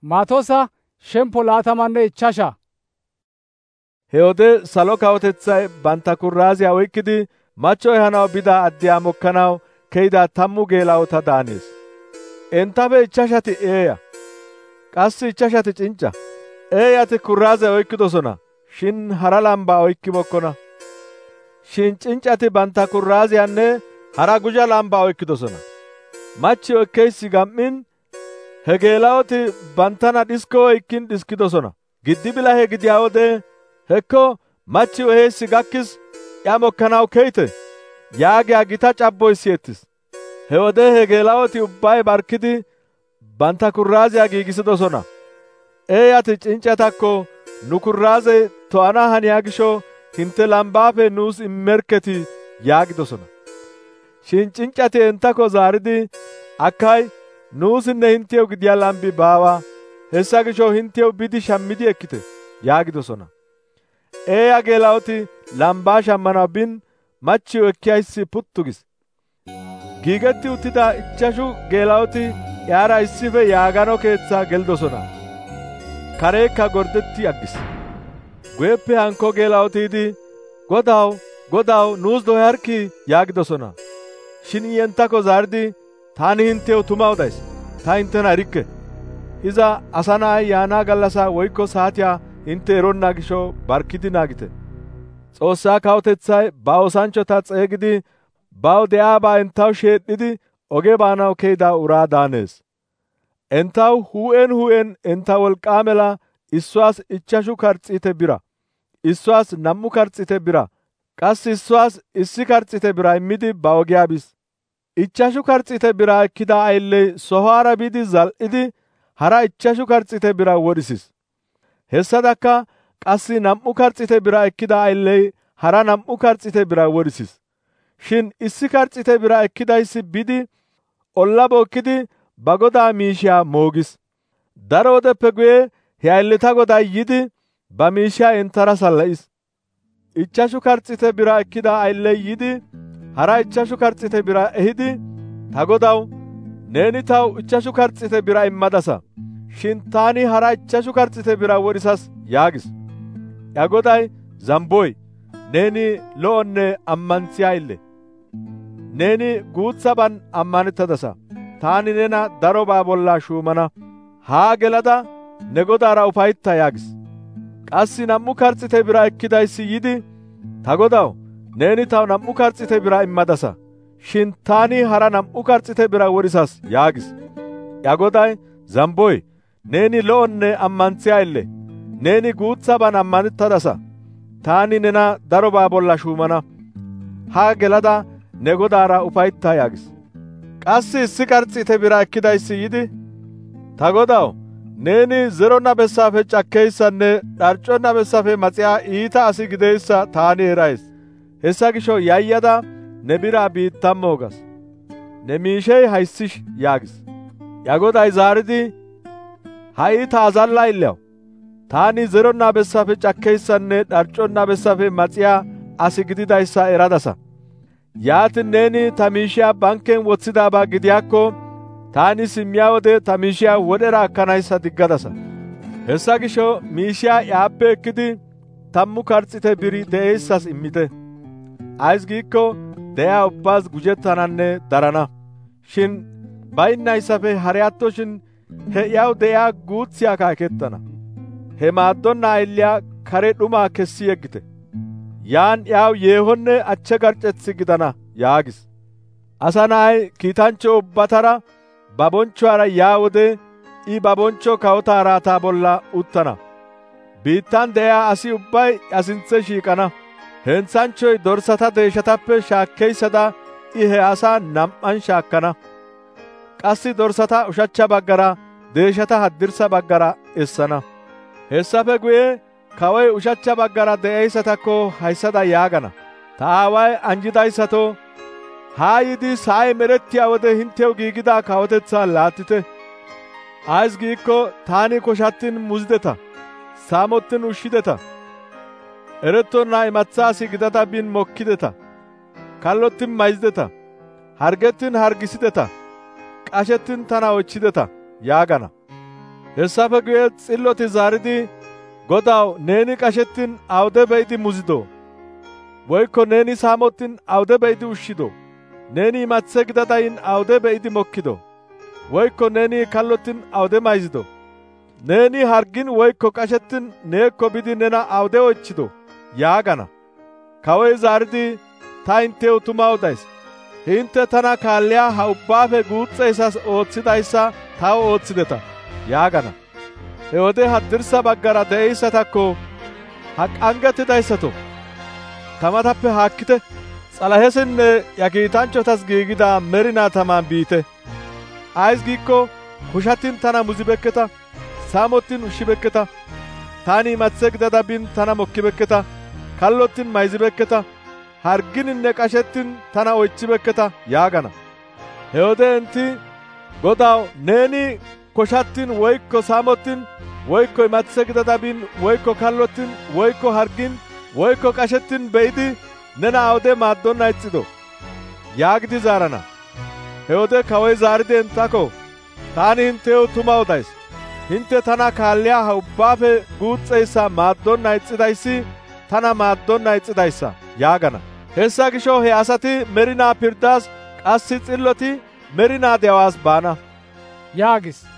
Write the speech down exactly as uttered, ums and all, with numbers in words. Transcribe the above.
Maatosa shempo laatamanne ichchasha. He wode salo kawotethay bantta kurraaziya oykkidi macho ehanaw bida addiya mokkanaw keyida tammu geela'ota daanees. Entappe ichchashati eeya, qassi ichchashati cincca. Eeyati kurraaze oykkidosona, shin hara lambaa oykkibokkona. Shin cinccati bantta kurraaziyanne hara guja lambaa oykkidosona. Machi ekkeyssi gam"in he geela'oti banttana dhisko oykkin dhiskidosona. Giddi bilahe gidiyaa wode hekko machi eheyssi gakkis iya mokkanaw keyte yaagiyaa gita cabboy siyettis. He wode he geela'oti ubbay barkkidi bantta kurraaziya giigisidosona. Eeyati cinccatakko, nu kurraazey to'ana haniyaa gisho hintte lambaafe nuus immerkketi yaagidosona. Shin cinccati entakko zaaridi, akkay nuusinne hinttew gidiyaa lambi baawa, hessa gisho hinttew bidi shammidi ekkite yaagidosona. Eeya geela'oti lambaa shammanaw bin machiyo ekkiyayssi puttu gis. Giigetti uttida ichchashu geela'oti yaara issife yaagano keetsaa gelidosona. Kareekka gordetti aggis. Guyeppe hankko geela'oti yiidi, Godaw, Godaw, nuus doyarkkii yaagidosona. Shin I entakko zaaridi, taani hinttew tuma odays, ta hinttena erikke. Iza asa na'ay yaanaa gallasaa woykko saatiyaa hintte eronna gisho barkkidi naagite. Xoossaa kawotethay ba oosanchchota xeygidi baw de'aabaa entaw sheedhdhidi oge baanaw keyida uraa daanees. Entaw hu'en hu'en enta wolqaa mela issuwaas ichchashu karxiite bira, issuwaas nam'u karxiite bira, qassi issuwaas issi karxiite bira immidi ba ogiyaa bis. Ichchashu karxiite bira ekkida aylley sohuwaara biidi zal'idi hara ichchashu karxiite bira wodhisis. Hessadakka qassi nam'u karxiite bira ekkida aylley hara nam'u karxiite bira wodhisis. Shin issi karxiite bira ekkidayssi bidi olla bookkidi ba godaa miishiyaa moogis. Daro wodeppe guye he aylleta goday yidi ba miishiyaa entara salla'is. Ichchashu karxiite bira ekkida aylley yidi hara ichchashu karxiite bira ehidi, ta godaw, neeni taw ichchashu karxiite bira immadasa, shin taani hara ichchashu karxiite bira wodhisas yaagis. Ya goday, zambboy, neeni lo'onne ammantsiyaa aylle. Neeni guutsaban ammanettadasa. Taani nena darobaa bolla shuumana. Haa gelada ne godaara ufaytta yaagis. Qassi nam'u karxiite bira ekkidayssi yidi, ta godaw, neeni taw nam'u karxiite bira immadasa, shin taani hara nam'u karxiite bira wodhisas yaagis. Ya goday, zambboy, neeni lo'onne ammantsiyaa aylle. Neeni guutsaban ammanettadasa. Taani nena darobaa bolla shuumana. Haa gelada ne godaara ufaytta yaagis. Qassi issi karxiite bira ekkidayssi yidi, ta godaw, neeni zeronna bessaafe cakkeyssanne dharconna bessaafe maxiyaa iita asi gideyssa taani erays. Hessa gisho yayyada ne biraa biittan moogas. Ne miishey hayssish yaagis. Ya goday zaaridi, ha"i ta azalla ayllaw, taani zeronna bessaafe cakkeyssanne dharconna bessaafe maxiyaa asi gididayssa eradasa. Yaatin neeni ta miishiyaa banken wothidaabaa gidiyaakko, taani simmiyaa wode ta miishiyaa wodhera akkanayssa diggadasa. Hessa gisho miishiyaa yaappe ekkidi tammu karxiite biri de'eyssas immite. Ays giikko de'iyaa ubbaas gujettananne darana. Shin baynnayssafe hari attoshin he iyaw de'iyaa guutsiyaakka ekettana. He maaddonna aylliyaa kare dhumaa kessi yeggite. Yaan iyaw yeehonne achche garcetsi gidana yaagis. Asa na'ay kiitanchcho ubbatara ba bonchchuwaara yaa wode I ba bonchcho kawotaa araataa bolla uttana. Biittan de'iyaa asi ubbay a sinthe shiiqana. Hentsanchchoy dorsata deeshatappe shaakkeyssada I he asaa nam'an shaakkana. Qassi dorsata ushachcha baggara, deeshata haddirsa baggara essana. Hessafe guye kawoy ushachcha baggara de'eyssatakko hayssada yaagana. Ta aaway anjidayssatoo, haa yiidi sa'ay medhettiyaa wode hinttew giigida kawotetsaa laattite. Ays giikko taani koshattin muzideta, saamottin ushshideta, erettonna imatsaa asi gidada bin mokkideta, kallottin mayzideta, hargettin hargisideta, qashettin tana oychchideta yaagana. Hessafe guye xilloti zaaridi, Godaw, neeni qashettin awude be'idi muzidoo? Woykko neeni saamottin awude be'idi ushshidoo? Neeni imathe gidadayin awude be'idi mokkidoo? Woykko neeni kallottin awude mayzidoo? Neeni hargin woykko qashettin neekko bidi nena awude oychchidoo? yaagana. Kawoy zaaridi, ta inttew tuma odays. Hintte tana kaalliyaa ha ubbaafe guuxxeyssas ooththidayssa taw ooththideta yaagana. He wode haddirssa baggara de'eyssatakko, ha qanggettidayssato, tamatappe haakkite, S'alahesinne ya kiitanchchotas giigida merinaa tamaan biite. Ays giikko koshattin tana muzibekketa, saamottin ushshibekketa, taani imathe gidada bin tana mokkibekketa, kallottin mayzibekketa, hargininne qashettin tana oychchibekketa yaagana. He wode intti, Godaw, neeni koshattin woykko saamottin woykko imathe gidada bin woykko kallottin woykko hargin woykko qashettin be'idi nena awude maaddonna ixxidoo? yaagidi zaarana. He wode kawoy zaaridi enttako, taani hinttew tuma odays. Hintte tana kaalliyaa ha ubbaafe guuxxeyssa maaddonna ixxidayssi tana maaddonna ixxidayssa yaagana. Hessa gisho he asati merinaa pirdaas, qassi xilloti merinaa de'awaas baana» yaagis.